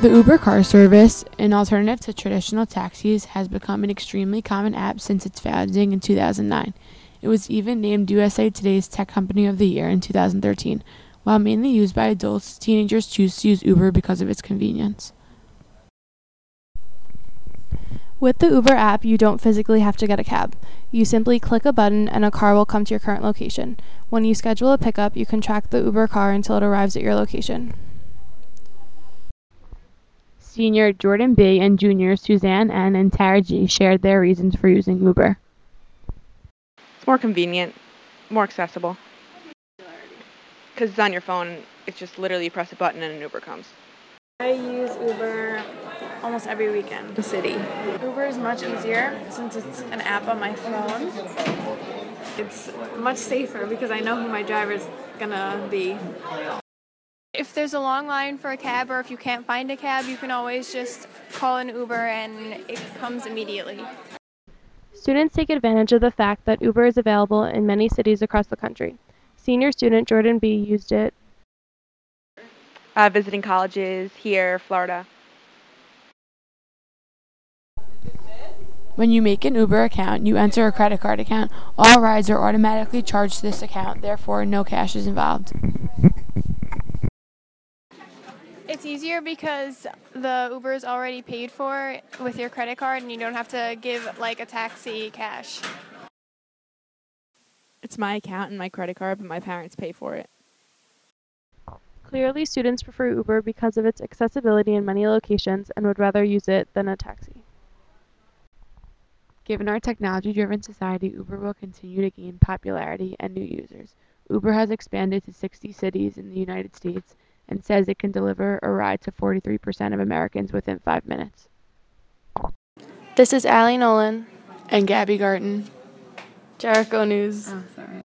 The Uber car service, an alternative to traditional taxis, has become an extremely common app since its founding in 2009. It was even named USA Today's Tech Company of the Year in 2013. While mainly used by adults, teenagers choose to use Uber because of its convenience. With the Uber app, you don't physically have to get a cab. You simply click a button and a car will come to your current location. When you schedule a pickup, you can track the Uber car until it arrives at your location. Senior Jordan B. and junior Suzanne N. and Tara G. shared their reasons for using Uber. It's more convenient, more accessible. Because it's on your phone, it's just literally you press a button and an Uber comes. I use Uber almost every weekend in the city. Uber is much easier since it's an app on my phone. It's much safer because I know who my driver's gonna be. If there's a long line for a cab or if you can't find a cab, you can always just call an Uber and it comes immediately. Students take advantage of the fact that Uber is available in many cities across the country. Senior student Jordan B. used it Visiting colleges here, Florida. When you make an Uber account, you enter a credit card account. All rides are automatically charged to this account, therefore no cash is involved. It's easier because the Uber is already paid for with your credit card and you don't have to give like a taxi cash. It's my account and my credit card, but my parents pay for it. Clearly, students prefer Uber because of its accessibility in many locations and would rather use it than a taxi. Given our technology-driven society, Uber will continue to gain popularity and new users. Uber has expanded to 60 cities in the United States and says it can deliver a ride to 43% of Americans within 5 minutes. This is Allie Nolan And Gabby Garten. Jericho News. Oh, sorry.